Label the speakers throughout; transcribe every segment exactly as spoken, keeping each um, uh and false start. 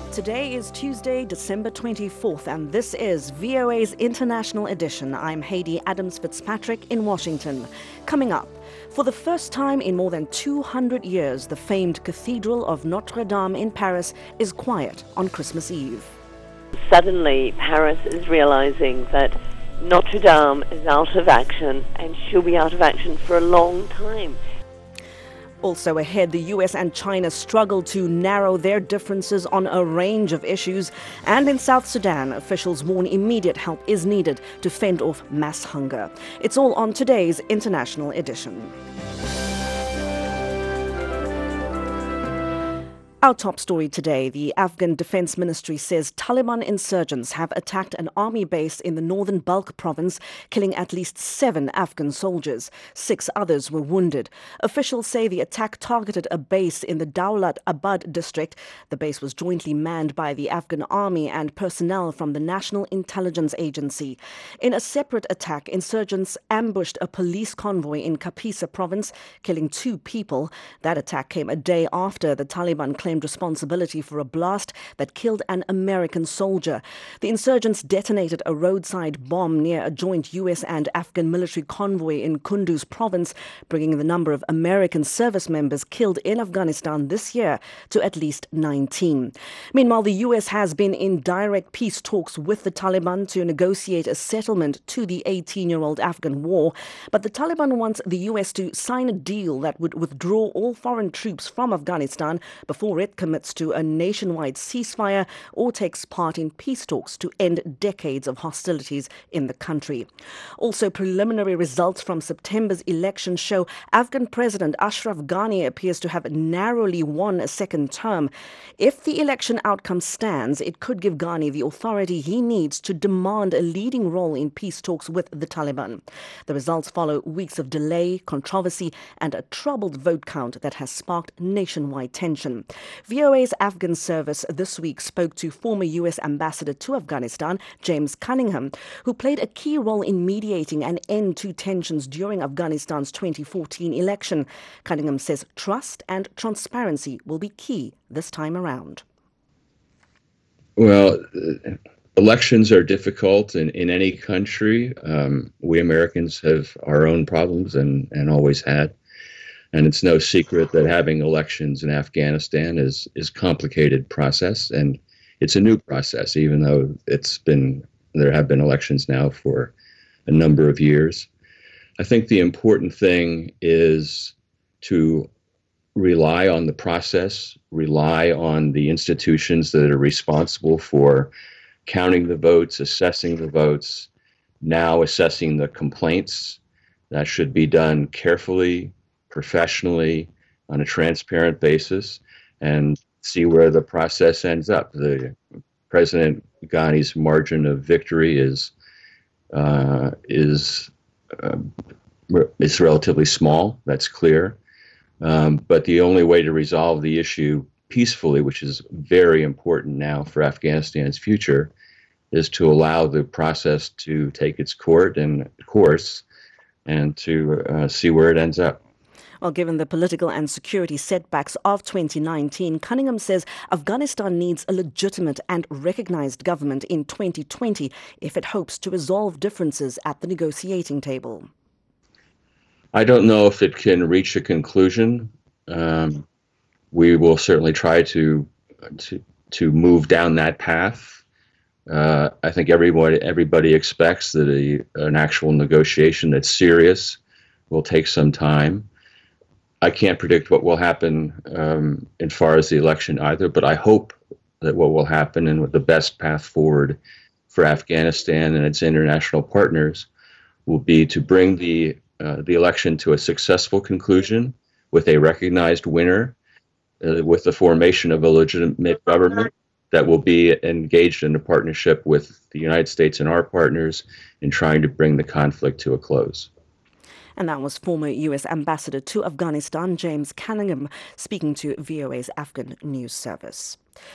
Speaker 1: Today is Tuesday, December twenty-fourth, and this is V O A's International Edition. I'm Haydee Adams-Fitzpatrick in Washington. Coming up, for the first time in more than two hundred years, the famed Cathedral of Notre Dame in Paris is quiet on Christmas Eve.
Speaker 2: Suddenly, Paris is realizing that Notre Dame is out of action, and she'll be out of action for a long time.
Speaker 1: Also ahead, the U S and China struggle to narrow their differences on a range of issues. And in South Sudan, officials warn immediate help is needed to fend off mass hunger. It's all on today's International Edition. Our top story today, the Afghan Defense Ministry says Taliban insurgents have attacked an army base in the northern Balkh province, killing at least seven Afghan soldiers. Six others were wounded. Officials say the attack targeted a base in the Dawlat Abad district. The base was jointly manned by the Afghan army and personnel from the National Intelligence Agency. In a separate attack, insurgents ambushed a police convoy in Kapisa province, killing two people. That attack came a day after the Taliban claimed responsibility for a blast that killed an American soldier. The insurgents detonated a roadside bomb near a joint U S and Afghan military convoy in Kunduz province, bringing the number of American service members killed in Afghanistan this year to at least nineteen. Meanwhile, the U S has been in direct peace talks with the Taliban to negotiate a settlement to the eighteen-year-old Afghan war, but the Taliban wants the U S to sign a deal that would withdraw all foreign troops from Afghanistan before it commits to a nationwide ceasefire or takes part in peace talks to end decades of hostilities in the country. Also, preliminary results from September's election show Afghan President Ashraf Ghani appears to have narrowly won a second term. If the election outcome stands, it could give Ghani the authority he needs to demand a leading role in peace talks with the Taliban. The results follow weeks of delay, controversy, and a troubled vote count that has sparked nationwide tension. V O A's Afghan service this week spoke to former U S ambassador to Afghanistan, James Cunningham, who played a key role in mediating an end to tensions during Afghanistan's twenty fourteen election. Cunningham says trust and transparency will be key this time around.
Speaker 3: Well, elections are difficult in, in any country. Um, we Americans have our own problems and, and always had. And it's no secret that having elections in Afghanistan is is a complicated process, and it's a new process, even though it's been there have been elections now for a number of years. I think the important thing is to rely on the process, rely on the institutions that are responsible for counting the votes, assessing the votes, now assessing the complaints. That should be done carefully, professionally, on a transparent basis, and see where the process ends up. The President Ghani's margin of victory is uh, is uh, is relatively small. That's clear. Um, but the only way to resolve the issue peacefully, which is very important now for Afghanistan's future, is to allow the process to take its court and course, and to uh, see where it ends up.
Speaker 1: Well, given the political and security setbacks of twenty nineteen, Cunningham says Afghanistan needs a legitimate and recognized government in twenty twenty if it hopes to resolve differences at the negotiating table.
Speaker 3: I don't know if it can reach a conclusion. Um, we will certainly try to to to move down that path. Uh, I think everybody everybody expects that a, an actual negotiation that's serious will take some time. I can't predict what will happen um, as far as the election either, but I hope that what will happen and what the best path forward for Afghanistan and its international partners will be to bring the uh, the election to a successful conclusion with a recognized winner, uh, with the formation of a legitimate government that will be engaged in a partnership with the United States and our partners in trying to bring the conflict to a close.
Speaker 1: And that was former U S ambassador to Afghanistan, James Cunningham, speaking to V O A's Afghan News Service.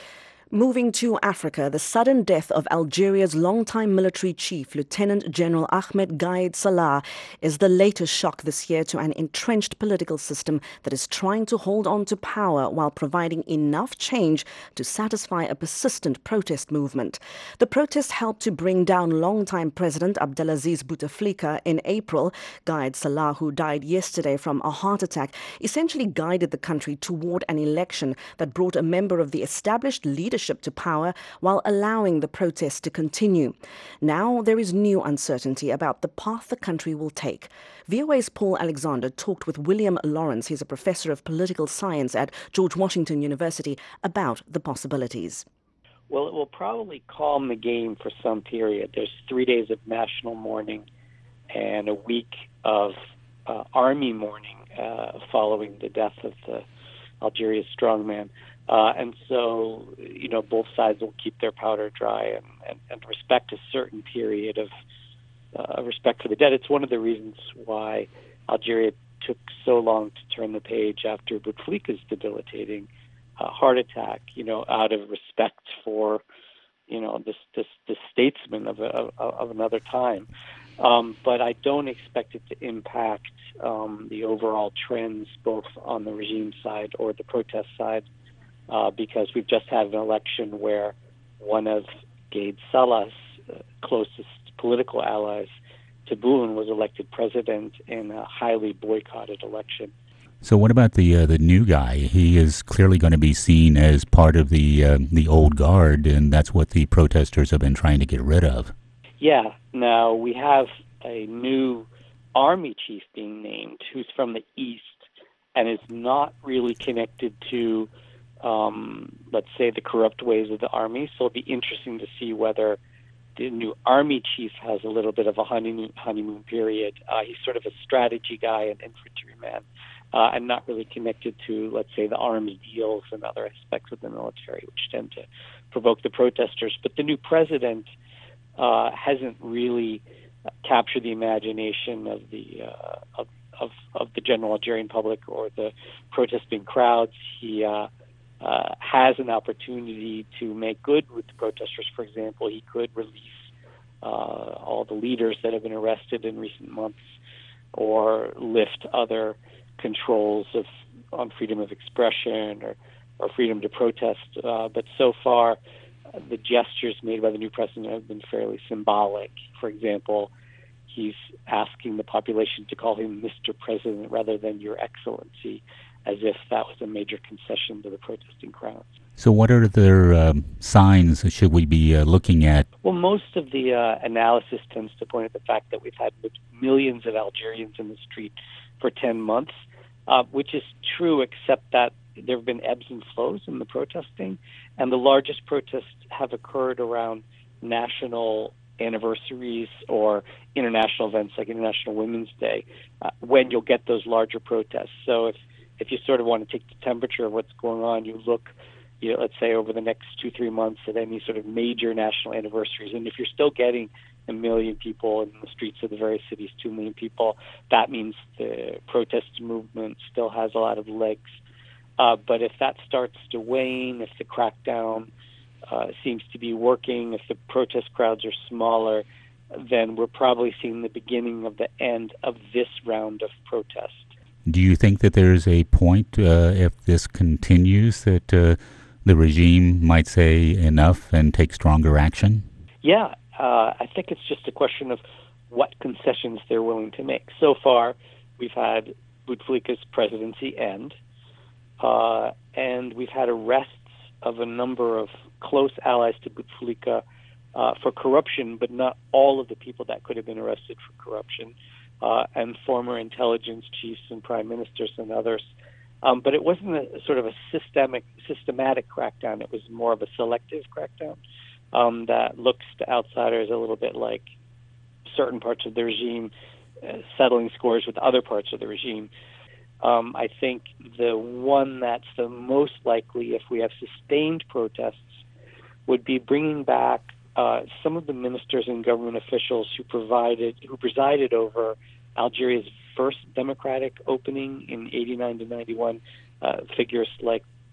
Speaker 1: Moving to Africa, the sudden death of Algeria's longtime military chief, Lieutenant General Ahmed Gaid Salah, is the latest shock this year to an entrenched political system that is trying to hold on to power while providing enough change to satisfy a persistent protest movement. The protests helped to bring down longtime President Abdelaziz Bouteflika in April. Gaid Salah, who died yesterday from a heart attack, essentially guided the country toward an election that brought a member of the established leadership to power while allowing the protests to continue. Now there is new uncertainty about the path the country will take. V O A's Paul Alexander talked with William Lawrence, he's a professor of political science at George Washington University, about the possibilities.
Speaker 4: Well, it will probably calm the game for some period. There's three days of national mourning and a week of uh, army mourning uh, following the death of the Algeria's strongman. Uh, and so, you know, both sides will keep their powder dry and, and, and respect a certain period of uh, respect for the dead. It's one of the reasons why Algeria took so long to turn the page after Bouteflika's debilitating uh, heart attack, you know, out of respect for, you know, this, this, this statesman of, a, of, of another time. Um, but I don't expect it to impact um, the overall trends, both on the regime side or the protest side. Uh, because we've just had an election where one of Gaid Salah's uh, closest political allies, Tebboune, was elected president in a highly boycotted election.
Speaker 5: So what about the uh, the new guy? He is clearly going to be seen as part of the uh, the old guard, and that's what the protesters have been trying to get rid of.
Speaker 4: Yeah. Now we have a new army chief being named who's from the east and is not really connected to Um, let's say, the corrupt ways of the army. So it'll be interesting to see whether the new army chief has a little bit of a honeymoon, honeymoon period. Uh, he's sort of a strategy guy, an infantryman, uh, and not really connected to, let's say, the army deals and other aspects of the military, which tend to provoke the protesters. But the new president uh, hasn't really captured the imagination of the uh, of, of, of the general Algerian public or the protesting crowds. He uh, Uh, has an opportunity to make good with the protesters. For example, he could release uh, all the leaders that have been arrested in recent months, or lift other controls of on freedom of expression or, or freedom to protest. Uh, but so far, uh, the gestures made by the new president have been fairly symbolic. For example, he's asking the population to call him Mister President rather than Your Excellency, as if that was a major concession to the protesting crowds.
Speaker 5: So what are the um, signs should we be uh, looking at?
Speaker 4: Well, most of the uh, analysis tends to point at the fact that we've had millions of Algerians in the street for ten months, uh, which is true, except that there have been ebbs and flows in the protesting, and the largest protests have occurred around national anniversaries or international events like International Women's Day, uh, when you'll get those larger protests. So if If you sort of want to take the temperature of what's going on, you look, you know, let's say over the next two, three months at any sort of major national anniversaries. And if you're still getting a million people in the streets of the various cities, two million people, that means the protest movement still has a lot of legs. Uh, but if that starts to wane, if the crackdown uh, seems to be working, if the protest crowds are smaller, then we're probably seeing the beginning of the end of this round of protest.
Speaker 5: Do you think that there's a point, uh, if this continues, that uh, the regime might say enough and take stronger action?
Speaker 4: Yeah, uh, I think it's just a question of what concessions they're willing to make. So far, we've had Bouteflika's presidency end, uh, and we've had arrests of a number of close allies to Bouteflika uh, for corruption, but not all of the people that could have been arrested for corruption. Uh, and former intelligence chiefs and prime ministers and others. Um, but it wasn't a sort of a systemic, systematic crackdown. It was more of a selective crackdown um, that looks to outsiders a little bit like certain parts of the regime uh, settling scores with other parts of the regime. Um, I think the one that's the most likely, if we have sustained protests, would be bringing back Uh, some of the ministers and government officials who provided, who presided over Algeria's first democratic opening in eighty-nine to ninety-one, uh, figures like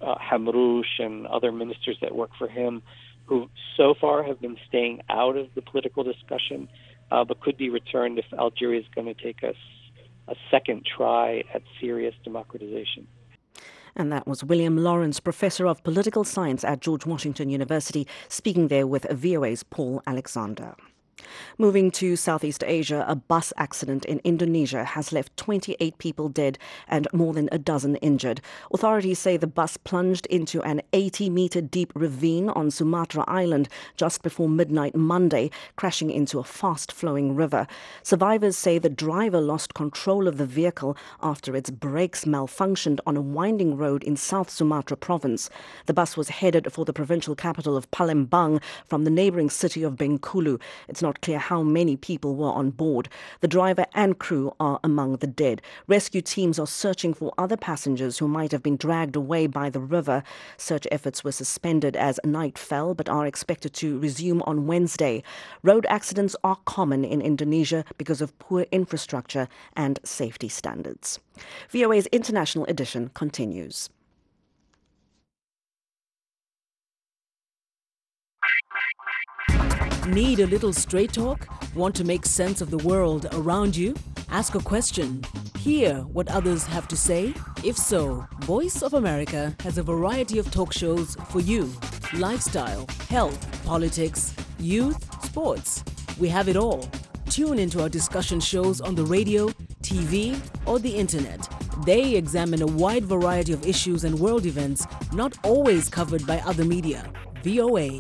Speaker 4: uh, Hamrouche and other ministers that work for him, who so far have been staying out of the political discussion, uh, but could be returned if Algeria is going to take a, a second try at serious democratization.
Speaker 1: And that was William Lawrence, Professor of Political Science at George Washington University, speaking there with V O A's Paul Alexander. Moving to Southeast Asia, a bus accident in Indonesia has left twenty-eight people dead and more than a dozen injured. Authorities say the bus plunged into an eighty-metre deep ravine on Sumatra Island just before midnight Monday, crashing into a fast-flowing river. Survivors say the driver lost control of the vehicle after its brakes malfunctioned on a winding road in South Sumatra province. The bus was headed for the provincial capital of Palembang from the neighbouring city of Bengkulu. It's not clear how many people were on board. The driver and crew are among the dead. Rescue teams are searching for other passengers who might have been dragged away by the river. Search efforts were suspended as night fell, but are expected to resume on Wednesday. Road accidents are common in Indonesia because of poor infrastructure and safety standards. V O A's International Edition continues.
Speaker 6: Need a little straight talk? Want to make sense of the world around you? Ask a question. Hear what others have to say? If so, Voice of America has a variety of talk shows for you. Lifestyle, health, politics, youth, sports. We have it all. Tune into our discussion shows on the radio, T V, or the internet. They examine a wide variety of issues and world events not always covered by other media. V O A.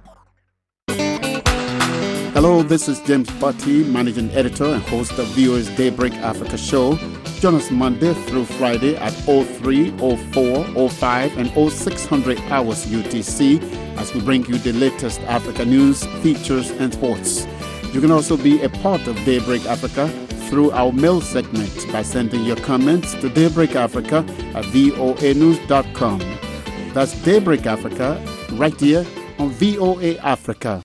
Speaker 7: Hello, this is James Butty, Managing Editor and host of V O A's Daybreak Africa show. Join us Monday through Friday at oh three, oh four, oh five and oh six hundred hours U T C as we bring you the latest Africa news, features and sports. You can also be a part of Daybreak Africa through our mail segment by sending your comments to daybreakafrica at voa news dot com. That's Daybreak Africa right here on V O A Africa.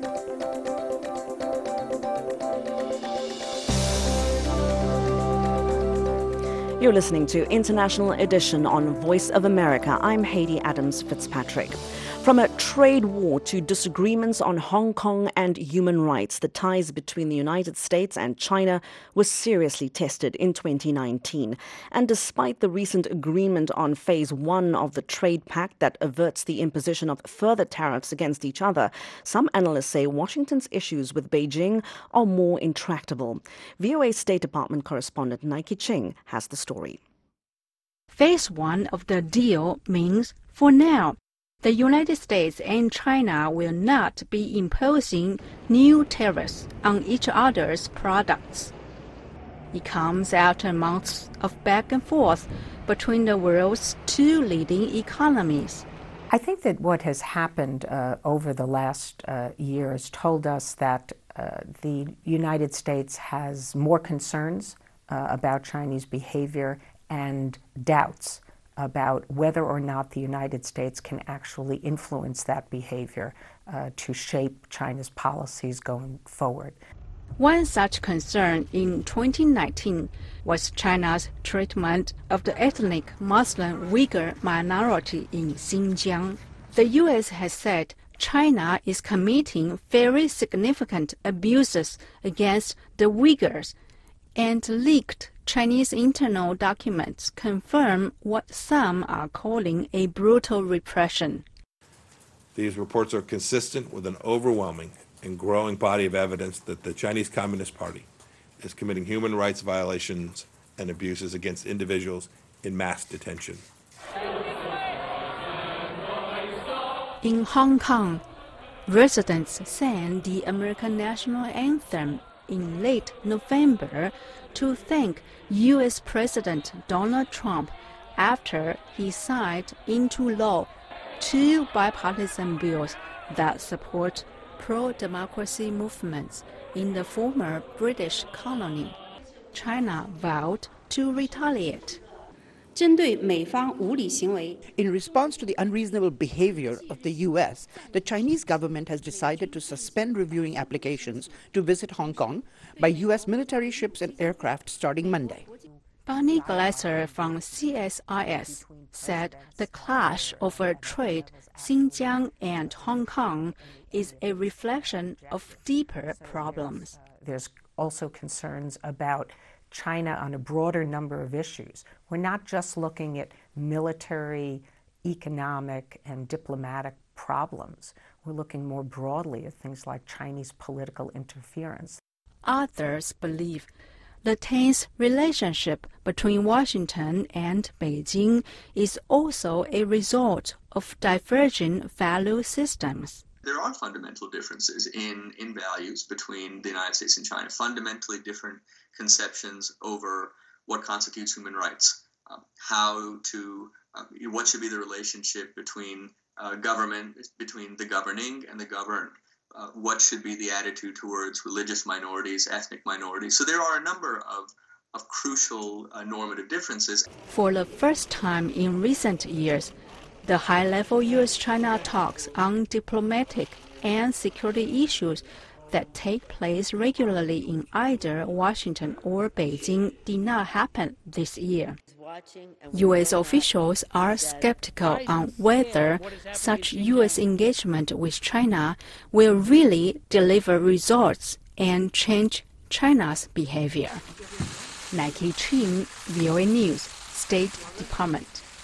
Speaker 1: You're listening to International Edition on Voice of America. I'm Haiti Adams Fitzpatrick. From a trade war to disagreements on Hong Kong and human rights, the ties between the United States and China were seriously tested in twenty nineteen. And despite the recent agreement on phase one of the trade pact that averts the imposition of further tariffs against each other, some analysts say Washington's issues with Beijing are more intractable. V O A State Department correspondent Nike Ching has the story.
Speaker 8: Phase one of the deal means, for now, the United States and China will not be imposing new tariffs on each other's products. It comes after months of back and forth between the world's two leading economies.
Speaker 9: I think that what has happened uh, over the last uh, years told us that uh, the United States has more concerns uh, about Chinese behavior and doubts about whether or not the United States can actually influence that behavior uh, to shape China's policies going forward.
Speaker 8: One such concern in twenty nineteen was China's treatment of the ethnic Muslim Uyghur minority in Xinjiang. The U S has said China is committing very significant abuses against the Uyghurs, and leaked Chinese internal documents confirm what some are calling a brutal repression.
Speaker 10: These reports are consistent with an overwhelming and growing body of evidence that the Chinese Communist Party is committing human rights violations and abuses against individuals in mass detention.
Speaker 8: In Hong Kong, residents sang the American national anthem in late November to thank U S President Donald Trump after he signed into law two bipartisan bills that support pro-democracy movements in the former British colony. China vowed to retaliate.
Speaker 11: In response to the unreasonable behavior of the U S, the Chinese government has decided to suspend reviewing applications to visit Hong Kong by U S military ships and aircraft starting Monday.
Speaker 8: Bonnie Glasser from C S I S said the clash over trade Xinjiang and Hong Kong is a reflection of deeper problems.
Speaker 9: There's also concerns about China on a broader number of issues. We're not just looking at military, economic, and diplomatic problems. We're looking more broadly at things like Chinese political interference.
Speaker 8: Others believe the tense relationship between Washington and Beijing is also a result of diverging value systems.
Speaker 12: There are fundamental differences in, in values between the United States and China, fundamentally different conceptions over what constitutes human rights, um, how to, uh, what should be the relationship between uh, government, between the governing and the governed. Uh, what should be the attitude towards religious minorities, ethnic minorities. So there are a number of, of crucial uh, normative differences.
Speaker 8: For the first time in recent years, the high-level U S China talks on diplomatic and security issues that take place regularly in either Washington or Beijing did not happen this year. U S officials are skeptical on whether such U S engagement with China will really deliver results and change China's behavior. Nike Chin, V O A News, State Department.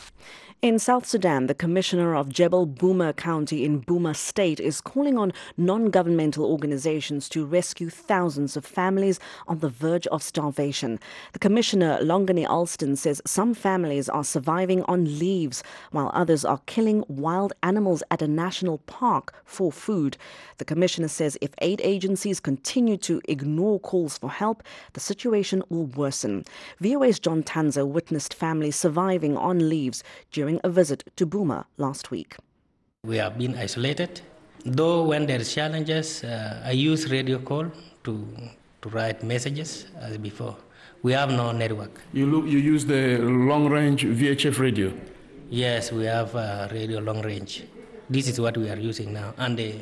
Speaker 1: In South Sudan, the commissioner of Jebel Buma County in Buma State is calling on non-governmental organizations to rescue thousands of families on the verge of starvation. The commissioner, Longani Alston, says some families are surviving on leaves while others are killing wild animals at a national park for food. The commissioner says if aid agencies continue to ignore calls for help, the situation will worsen. V O A's John Tanzer witnessed families surviving on leaves during a visit to Buma last week.
Speaker 13: We have been isolated. Though when there are challenges, uh, I use radio call to to write messages as before. We have no network.
Speaker 14: You look, you use the long-range V H F radio?
Speaker 13: Yes, we have uh, radio long-range. This is what we are using now. And the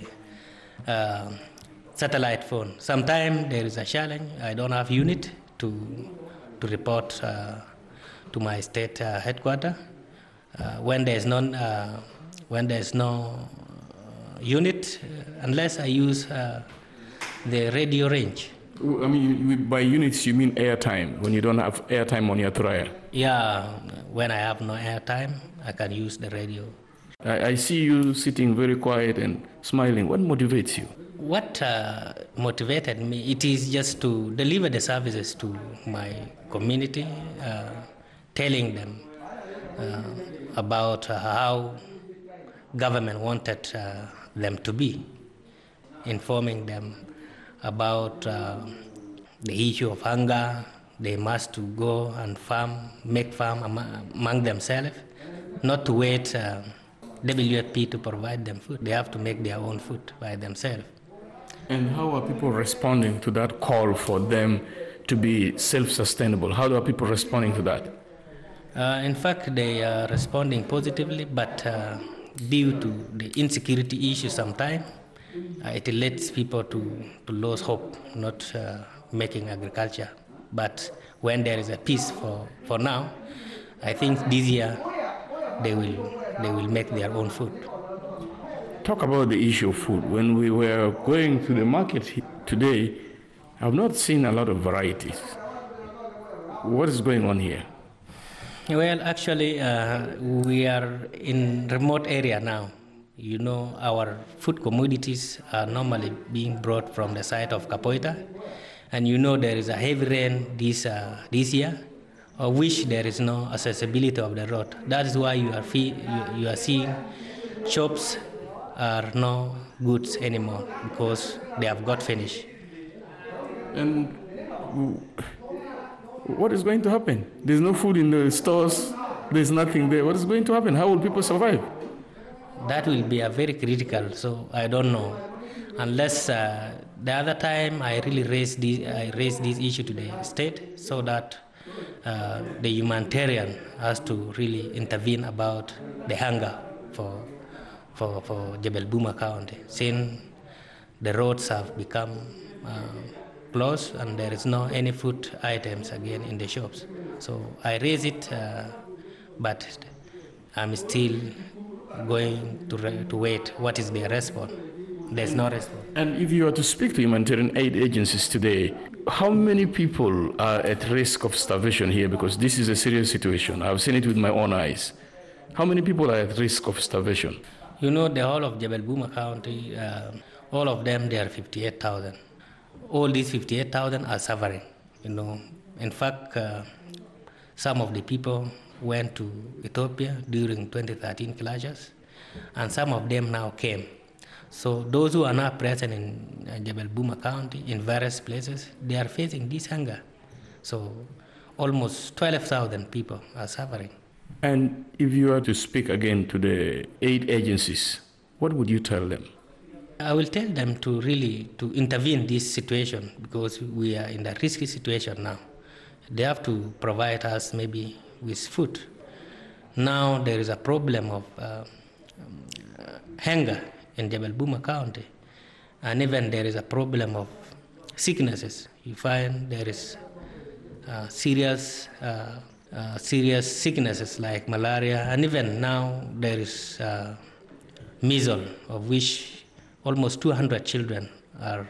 Speaker 13: uh, satellite phone. Sometimes there is a challenge. I don't have unit to to report uh, to my state uh, headquarters. Uh, when there's no uh, when there's no uh, unit, uh, unless I use uh, the radio range.
Speaker 14: I mean, you, by units you mean airtime, when you don't have airtime on your trial?
Speaker 13: Yeah, when I have no airtime, I can use the radio.
Speaker 14: I, I see you sitting very quiet and smiling. What motivates you?
Speaker 13: What uh, motivated me, it is just to deliver the services to my community, uh, telling them uh, about uh, how government wanted uh, them to be, informing them about uh, the issue of hunger. They must to go and farm, make farm among, among themselves, not to wait uh, W F P to provide them food. They have to make their own food by themselves.
Speaker 14: And how are people responding to that call for them to be self-sustainable? How are people responding to that?
Speaker 13: Uh, in fact, they are responding positively, but uh, due to the insecurity issue sometimes, uh, it leads people to, to lose hope, not uh, making agriculture. But when there is a peace for, for now, I think this year they will, they will make their own food.
Speaker 14: Talk about the issue of food. When we were going to the market today, I've not seen a lot of varieties. What is going on here?
Speaker 13: Well, actually, uh, we are in remote area now. You know, our food commodities are normally being brought from the side of Kapoita, and you know there is a heavy rain this uh, this year, of which there is no accessibility of the road. That is why you are fee- you, you are seeing shops are no goods anymore because they have got finished.
Speaker 14: And what is going to happen? There's no food in the stores, there's nothing there. What is going to happen? How will people survive?
Speaker 13: That will be a very critical, so I don't know. Unless uh, the other time I really raised this, I raised this issue to the state so that uh, the humanitarian has to really intervene about the hunger for, for, for Jebel Buma County, since the roads have become uh, closed and there is no any food items again in the shops. So I raise it, uh, but I'm still going to re- to wait. What is the response? There's no response.
Speaker 14: And if you were to speak to humanitarian aid agencies today, how many people are at risk of starvation here? Because this is a serious situation. I've seen it with my own eyes. How many people are at risk of starvation?
Speaker 13: You know, the whole of Jebel Buma County, uh, all of them, they are fifty-eight thousand. All these fifty-eight thousand are suffering, you know. In fact, uh, some of the people went to Ethiopia during twenty thirteen clashes, and some of them now came. So those who are not present in uh, Jebel Buma County, in various places, they are facing this hunger. So almost twelve thousand people are suffering.
Speaker 14: And if you were to speak again to the aid agencies, what would you tell them?
Speaker 13: I will tell them to really to intervene in this situation because we are in a risky situation now. They have to provide us maybe with food. Now there is a problem of uh, hunger in Jebel Buma County, and even there is a problem of sicknesses. You find there is uh, serious uh, uh, serious sicknesses like malaria, and even now there is uh, measles, of which almost two hundred children are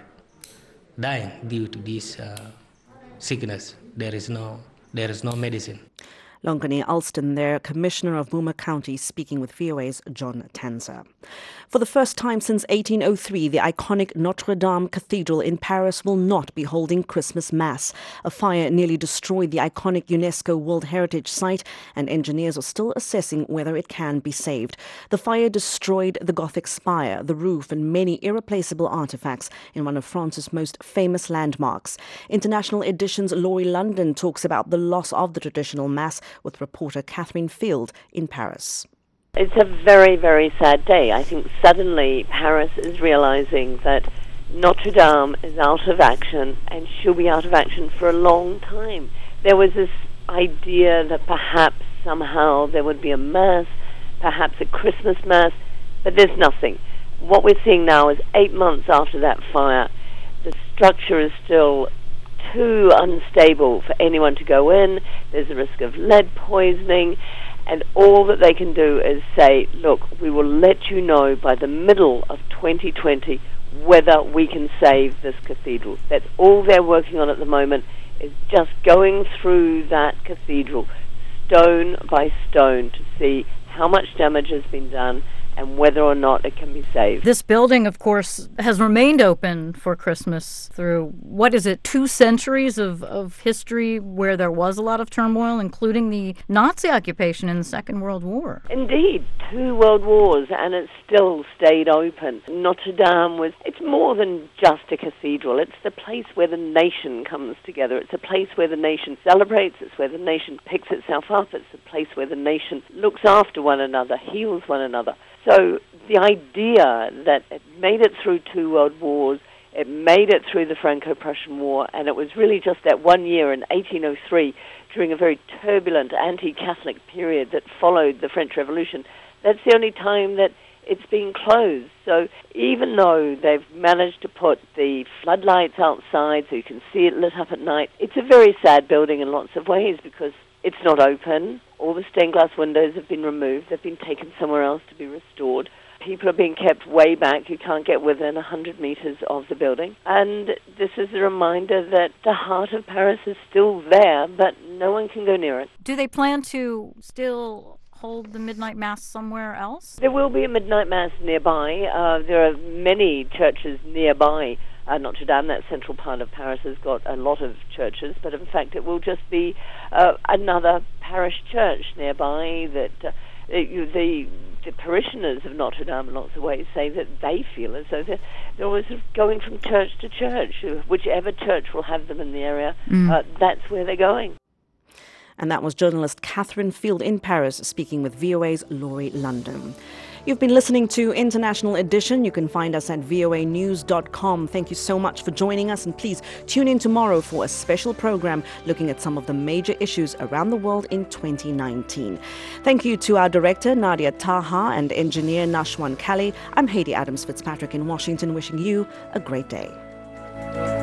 Speaker 13: dying due to this uh, sickness. There is no there is no medicine.
Speaker 1: Longani Alston there, Commissioner of Buma County, speaking with V O A's John Tanzer. For the first time since eighteen oh three, the iconic Notre Dame Cathedral in Paris will not be holding Christmas Mass. A fire nearly destroyed the iconic UNESCO World Heritage Site, and engineers are still assessing whether it can be saved. The fire destroyed the Gothic spire, the roof, and many irreplaceable artifacts in one of France's most famous landmarks. International Edition's Laurie London talks about the loss of the traditional Mass with reporter Catherine Field in Paris.
Speaker 2: It's a very, very sad day. I think suddenly Paris is realizing that Notre Dame is out of action and she'll be out of action for a long time. There was this idea that perhaps somehow there would be a mass, perhaps a Christmas mass, but there's nothing. What we're seeing now is eight months after that fire, the structure is still too unstable for anyone to go in. There's a risk of lead poisoning, and all that they can do is say, look, we will let you know by the middle of twenty twenty whether we can save this cathedral. That's all they're working on at the moment, is just going through that cathedral stone by stone to see how much damage has been done and whether or not it can be saved.
Speaker 15: This building, of course, has remained open for Christmas through, what is it, two centuries of, of history where there was a lot of turmoil, including the Nazi occupation in the Second World War.
Speaker 2: Indeed, two world wars, and it still stayed open. Notre Dame was, it's more than just a cathedral. It's the place where the nation comes together. It's a place where the nation celebrates. It's where the nation picks itself up. It's a place where the nation looks after one another, heals one another. So the idea that it made it through two world wars, it made it through the Franco-Prussian War, and it was really just that one year in eighteen oh three, during a very turbulent anti-Catholic period that followed the French Revolution, that's the only time that it's been closed. So even though they've managed to put the floodlights outside so you can see it lit up at night, it's a very sad building in lots of ways because it's not open. All the stained glass windows have been removed. They've been taken somewhere else to be restored. People are being kept way back. You can't get within one hundred meters of the building. And this is a reminder that the heart of Paris is still there, but no one can go near it.
Speaker 15: Do they plan to still hold the midnight mass somewhere else?
Speaker 2: There will be a midnight mass nearby. Uh, there are many churches nearby. Uh, Notre Dame, that central part of Paris, has got a lot of churches, but in fact it will just be uh, another parish church nearby that uh, the, the parishioners of Notre Dame in lots of ways say that they feel as though they're, they're always going from church to church. Whichever church will have them in the area, mm. uh, that's where they're going.
Speaker 1: And that was journalist Catherine Field in Paris speaking with V O A's Laurie London. You've been listening to International Edition. You can find us at V O A news dot com. Thank you so much for joining us, and please tune in tomorrow for a special program looking at some of the major issues around the world in twenty nineteen. Thank you to our director, Nadia Taha, and engineer Nashwan Kali. I'm Haiti Adams Fitzpatrick in Washington, wishing you a great day.